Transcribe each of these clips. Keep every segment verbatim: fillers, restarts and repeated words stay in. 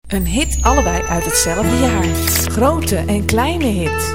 Een hit allebei uit hetzelfde jaar. Grote en kleine hit.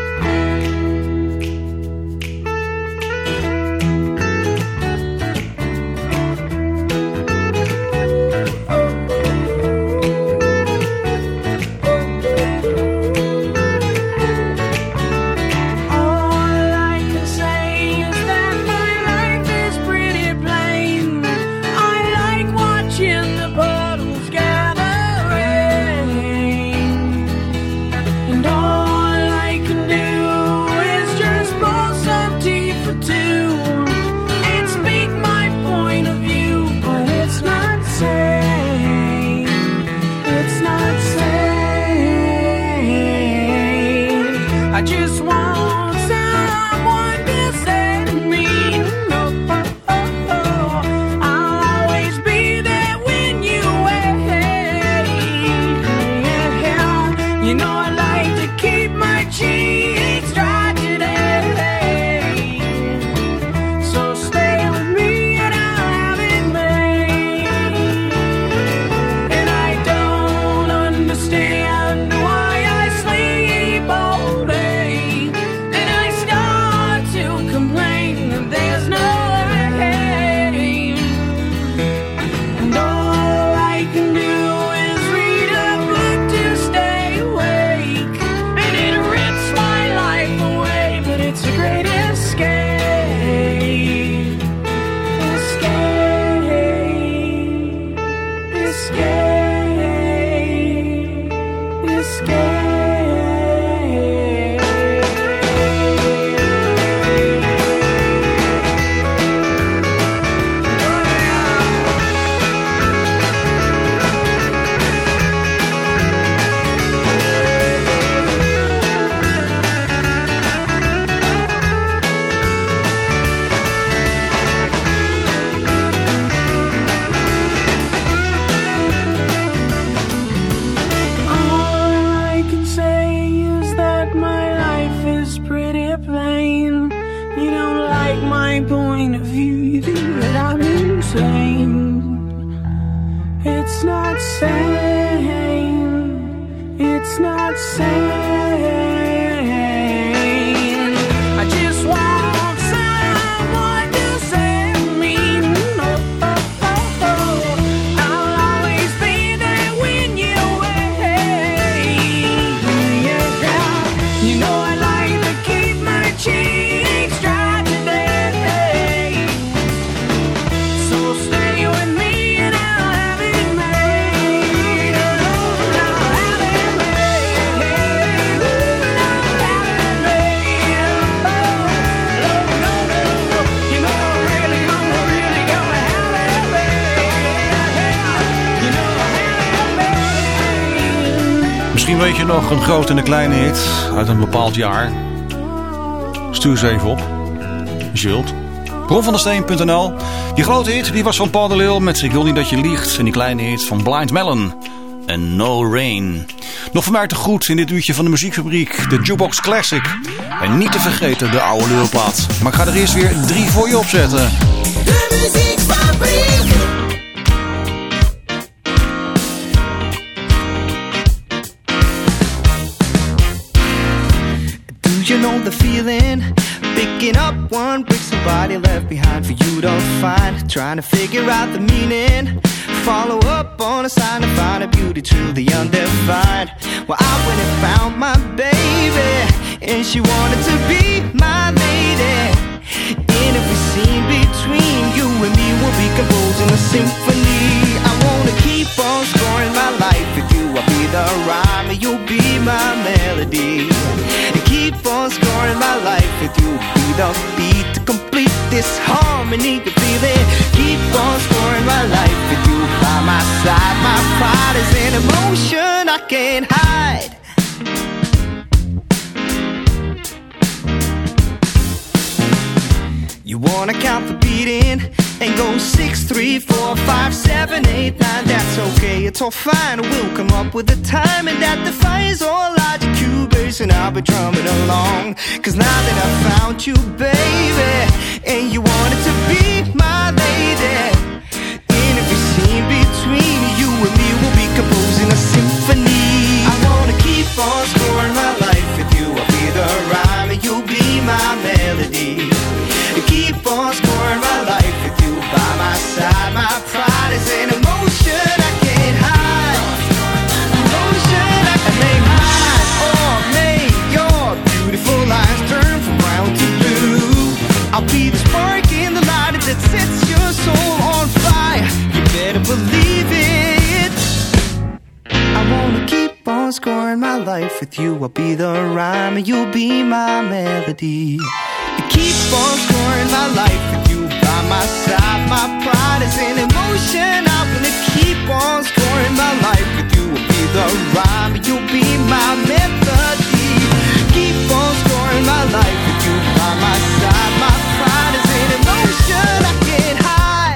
Weet je nog een grote en een kleine hit uit een bepaald jaar? Stuur ze even op, als je wilt. ron van der steen punt n l. Die grote hit die was van Paul de Leeuw met Ik wil niet dat je liegt. En die kleine hit van Blind Melon en No Rain. Nog van mij te goed in dit uurtje van de muziekfabriek. De Jukebox Classic. En niet te vergeten de oude Leeuwplaat. Maar ik ga er eerst weer drie voor je opzetten. De muziekfabriek. You know the feeling, picking up one brick somebody left behind for you to find, trying to figure out the meaning, follow up on a sign to find a beauty truly undefined. Well, I went and found my baby, and she wanted to be my lady. In every scene between you and me, we'll be composing a symphony. I wanna keep on scoring my life with you. I'll be the rhyme and you'll be my melody. Keep on scoring my life with you. Be the beat to complete this harmony. You feel it? Keep on scoring my life with you by my side. My pride is an emotion I can't hide. You wanna count the beating and go six, three, four, five, seven, eight, nine. That's okay, it's all fine. We'll come up with a time and that defies all logic. Cubase and I'll be drumming along. Cause now that I found you, baby, and you wanted to be my lady, in every scene between you and me, we'll be composing a symphony. on scoring my life with you. I'll be the rhyme and you'll be my melody. You keep on scoring my life with you by my side. My pride is in emotion. I'm gonna keep on scoring my life with you. I'll be the rhyme and you'll be my melody. Keep on scoring my life with you by my side. My pride is in emotion. I get high.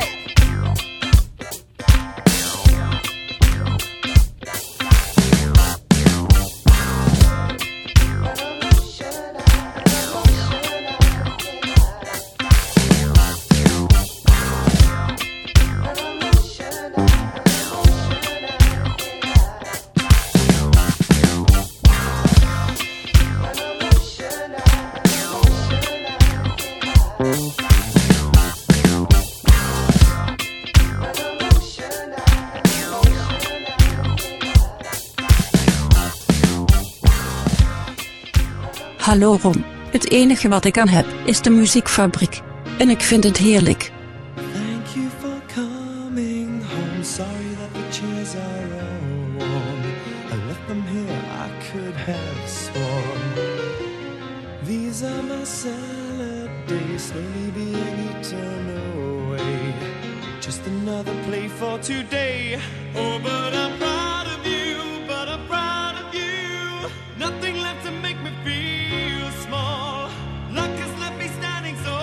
Hallo Ron, het enige wat ik aan heb is de muziekfabriek. En ik vind het heerlijk. Thank you for coming home. Sorry that the chairs are all warm. I left them here, I could have sworn. These are my salad days, slowly being eaten away. Just another play for today. Oh, but I'm proud of you, but I'm proud of you. Nothing left to make me feel small. Luck has left me standing so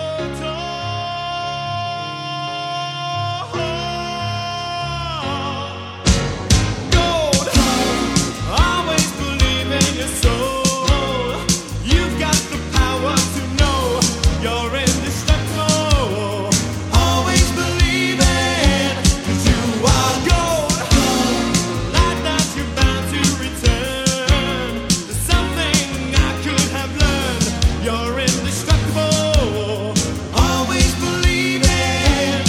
tall. Gold, always believe in your soul. You've got the power to know you're indestructible. Always believe it, 'cause you are gold. Light that you're bound to return. There's something I could have learned. You're indestructible. Always believe it.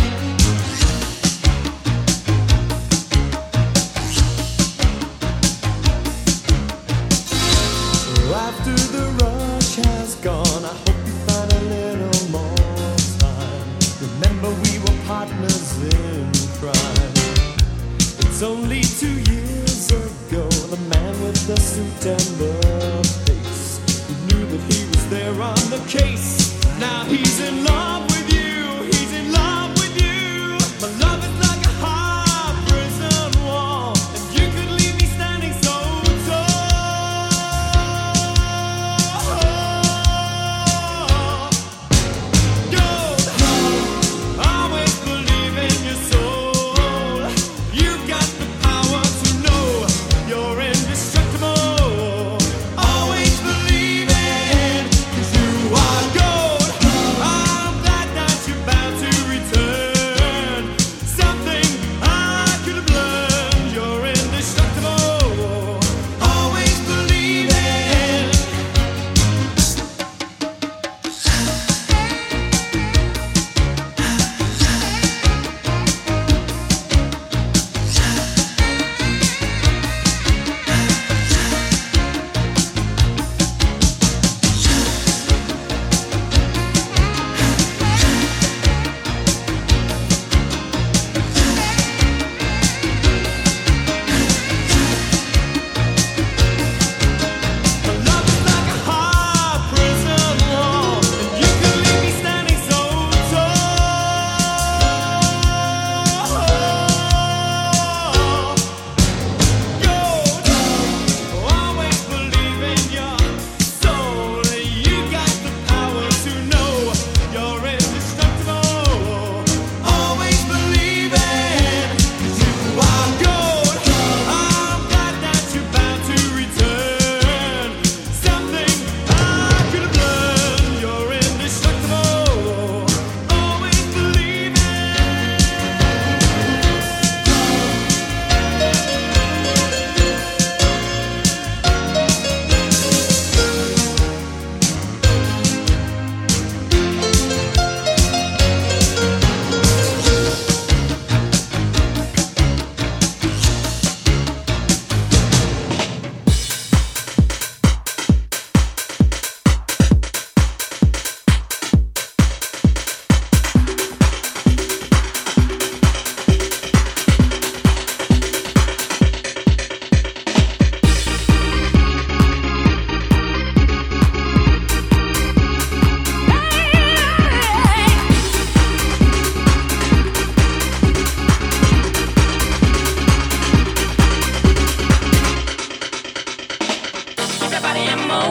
After the rush has gone, I hope you find a little more time. Remember we were partners in crime. It's only two years ago, the man with the suit and the face, who knew that he was there on the case. Now he's in love with you, he's in love with you. My love is like a hard prison wall, and you could leave me standing so tall. Gold, always believe in your soul. You've got the power to know you're indestructible.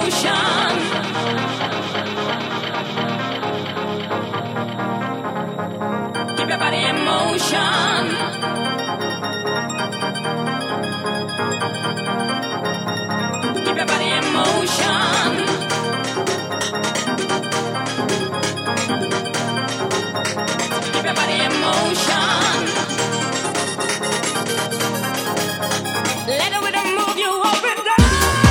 emotion. Keep your body in motion. Keep your body in motion. Keep your body in motion. Let the rhythm move you up and down.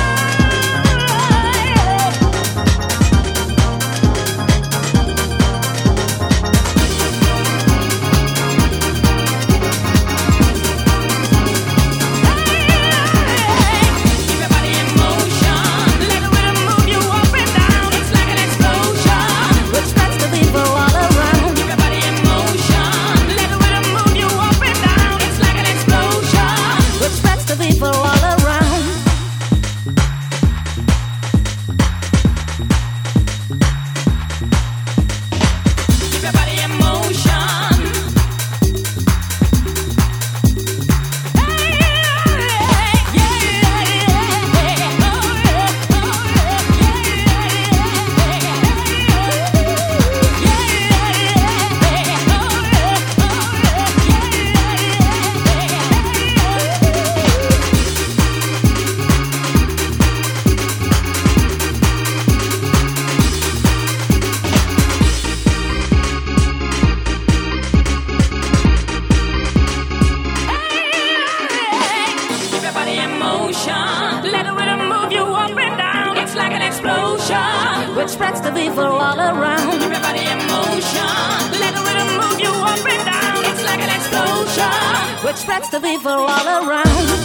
Keep your body in motion. Let the rhythm move you up and down. It's like an explosion, which starts the people all around. Keep your body in motion. Let the rhythm move you up and down. It's like an explosion, which starts the people all around. Keep your body in motion. Keep your body in motion. Let the rhythm move you up and down. It's like an explosion, which spreads the people all around. Keep your body in motion. Let the rhythm move you up and down. It's like an explosion, which spreads the people all around.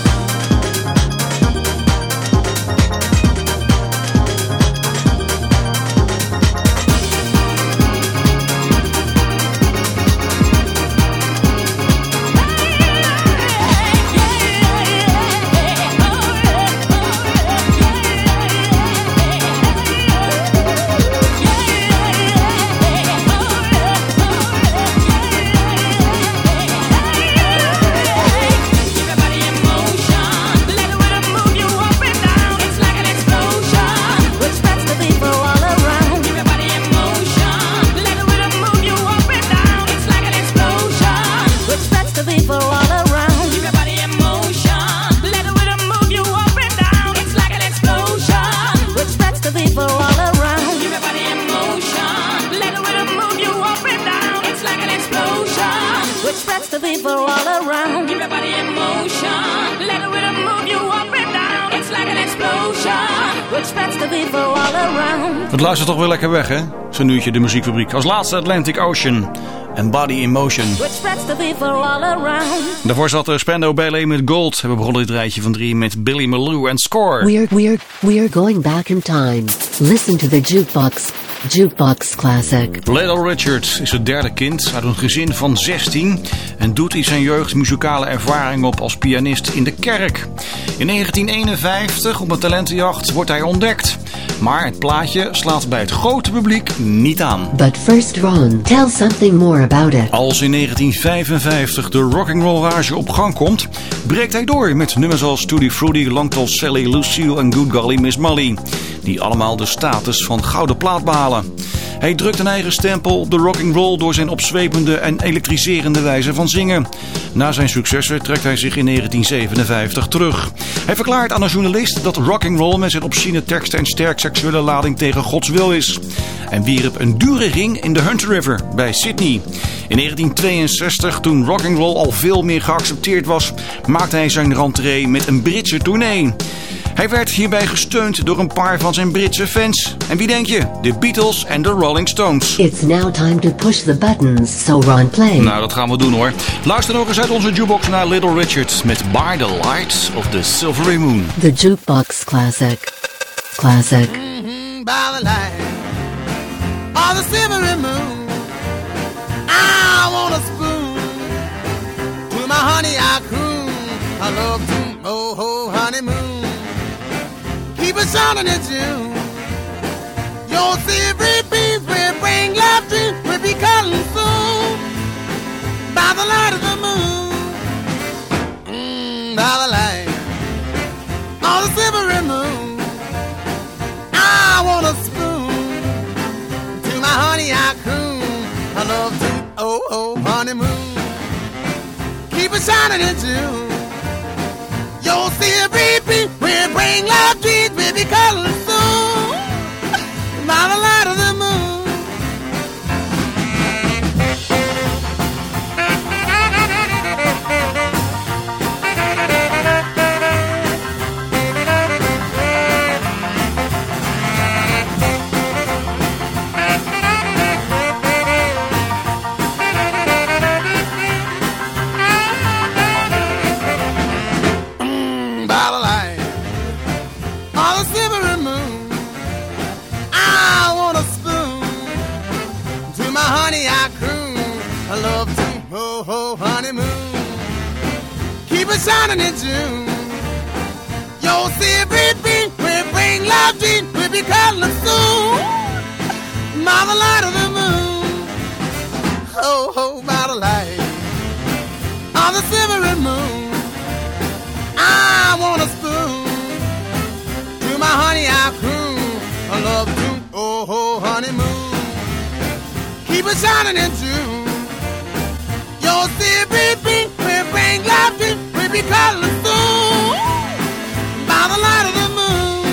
Keep your body in motion. Let the rhythm move you up and down. It's like an explosion, which spreads the people all around. Keep your body in motion. Let the rhythm move you up and down. It's like an explosion, which spreads the people all around. Keep your body in motion. Let the rhythm move you up and down. It's like an explosion, which spreads the people all around. Keep your body in motion. Let the rhythm move you up and down. It's like an explosion, which spreads the people all around. Keep your body in motion. Let the rhythm move you up and down. It's like an explosion, which spreads the people all around. Het luistert toch weer lekker weg, hè? Zo'n uurtje de muziekfabriek. Als laatste Atlantic Ocean en Body in Motion. Which spreads the people all around. Daarvoor zat er Spandau Ballet met Gold. We begonnen dit rijtje van drie met Billy Malou en Score. We're we're we're going back in time. Listen to the jukebox. Jukebox Classic. Little Richard is het derde kind uit een gezin van zestien en doet in zijn jeugd muzikale ervaring op als pianist in de kerk. In negentien eenenvijftig op een talentenjacht wordt hij ontdekt. Maar het plaatje slaat bij het grote publiek niet aan. But first Ron, tell something more about it. Als in negentien vijfenvijftig de rock'n'roll rage op gang komt, breekt hij door met nummers als Tutti Frutti, Long Tall Sally, Lucille en Good Golly Miss Molly, die allemaal de status van gouden plaat behalen. Hij drukt een eigen stempel op de rock'n'roll door zijn opzwepende en elektriserende wijze van zingen. Na zijn successen trekt hij zich in negentien zevenenvijftig terug. Hij verklaart aan een journalist dat rock'n'roll met zijn obscene teksten en sterk seksuele lading tegen Gods wil is. En wierp een dure ring in de Hunter River bij Sydney. In negentien tweeënzestig, toen rock'n'roll al veel meer geaccepteerd was, maakte hij zijn rentree met een Britse tournee. Hij werd hierbij gesteund door een paar van zijn Britse fans. En wie denk je? De Beatles en de Rolling Stones. It's now time to push the buttons, so Ron play. Nou, dat gaan we doen hoor. Luister nog eens uit onze jukebox naar Little Richard met By the Light of the Silvery Moon. The Jukebox Classic. Classic. Mm-hmm, by the light of the silvery moon, I want a spoon. To my honey I croon, I love to, oh, oh, honeymoon. Keep it shining at you. Your silvery beams will bring love to, will be coming soon. By the light of the moon, mm, by the light of the silvery moon, I it shining in June. You'll see a baby, we'll bring love dreams, baby, color soon. By the light of the moon. Shining in June. You'll see a baby, we'll bring love dreams, we'll be cuddling soon. By the light of the moon. Oh, oh, by the light of the silvery moon. I want a spoon to my honey I croon. I love you, oh, oh, honeymoon. Keep it shining in June. You'll see a baby, we'll bring love dreams, we call it soon by the light of the moon.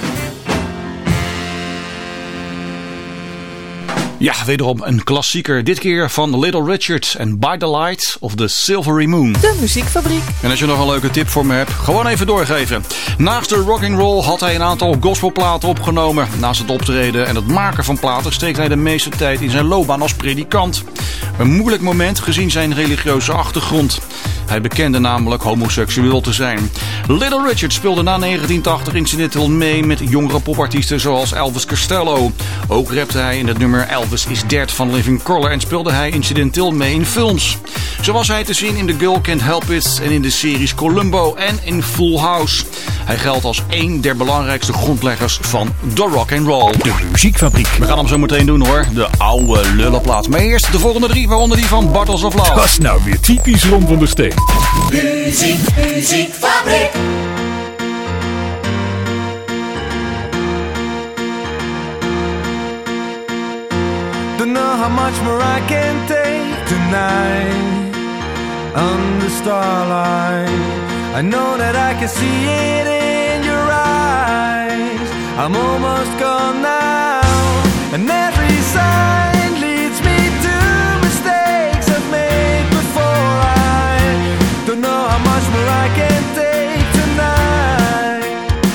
Ja, wederom een klassieker. Dit keer van Little Richard en By the Light of the Silvery Moon. De Muziekfabriek. En als je nog een leuke tip voor me hebt, gewoon even doorgeven. Naast de rock'n'roll had hij een aantal gospelplaten opgenomen. Naast het optreden en het maken van platen steekt hij de meeste tijd in zijn loopbaan als predikant. Een moeilijk moment gezien zijn religieuze achtergrond. Hij bekende namelijk homoseksueel te zijn. Little Richard speelde na negentien tachtig incidenteel mee met jongere popartiesten zoals Elvis Costello. Ook rapte hij in het nummer Elvis is Dead van Living Colour en speelde hij incidenteel mee in films. Zo was hij te zien in The Girl Can't Help It en in de series Columbo en in Full House. Hij geldt als één der belangrijkste grondleggers van de rock'n'roll. De Muziekfabriek. We gaan hem zo meteen doen hoor, de oude lullenplaat. Maar eerst de volgende drie, waaronder die van Bottles of Love. Dat is nou weer typisch Ron van der Steen. Muziek, Muziekfabriek. Don't know how much more I can take tonight under starlight. I know that I can see it in your eyes. I'm almost gone now, and every sign leads me to mistakes I've made before. I don't know how much more I can take tonight.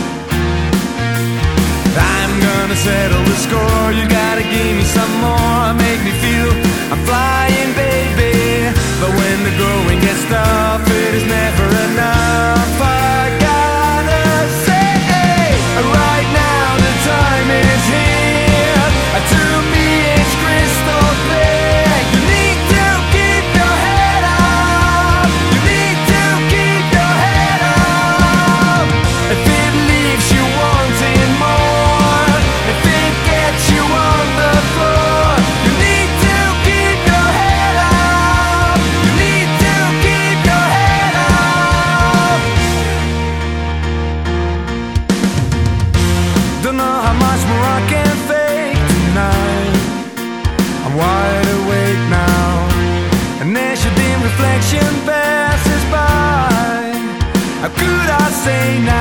I'm gonna settle the score. You gotta give me some more, make me feel I'm flying, baby. But when the going gets tough, it is never enough. I gotta say, hey, right now the time is here. To me it's crystal clear. You need to keep your head up. You need to keep your head up. If it leaves you wanting more, if it gets you on the floor, you need to keep your head up. You need to keep your head up. Don't know how much more I can fake tonight. I'm wide awake now, and as your dim reflection passes by, how could I say now?